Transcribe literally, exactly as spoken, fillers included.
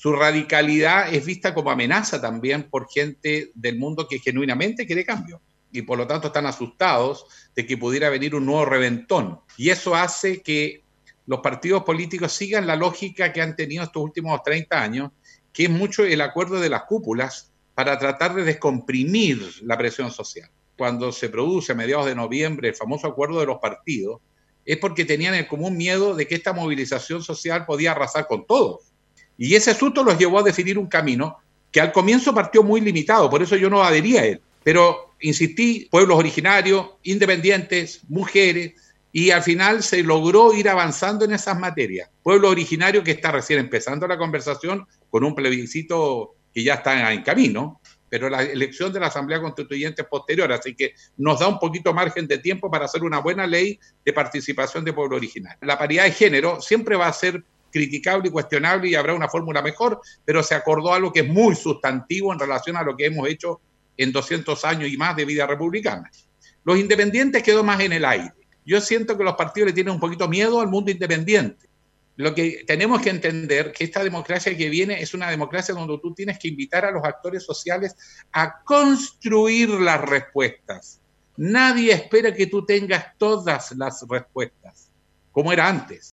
su radicalidad es vista como amenaza también por gente del mundo que genuinamente quiere cambio. Y por lo tanto están asustados de que pudiera venir un nuevo reventón. Y eso hace que los partidos políticos sigan la lógica que han tenido estos últimos treinta años, que es mucho el acuerdo de las cúpulas para tratar de descomprimir la presión social. Cuando se produce a mediados de noviembre el famoso acuerdo de los partidos, es porque tenían el común miedo de que esta movilización social podía arrasar con todos. Y ese susto los llevó a definir un camino que al comienzo partió muy limitado, por eso yo no adhería a él. Pero, insistí, pueblos originarios, independientes, mujeres, y al final se logró ir avanzando en esas materias. Pueblo originario que está recién empezando la conversación con un plebiscito que ya está en camino, pero la elección de la Asamblea Constituyente es posterior, así que nos da un poquito margen de tiempo para hacer una buena ley de participación de pueblo originario. La paridad de género siempre va a ser criticable y cuestionable y habrá una fórmula mejor, pero se acordó algo que es muy sustantivo en relación a lo que hemos hecho en doscientos años y más de vida republicana. Los independientes quedó más en el aire. Yo siento que los partidos le tienen un poquito miedo al mundo independiente. Lo que tenemos que entender que esta democracia que viene es una democracia donde tú tienes que invitar a los actores sociales a construir las respuestas. Nadie espera que tú tengas todas las respuestas, como era antes.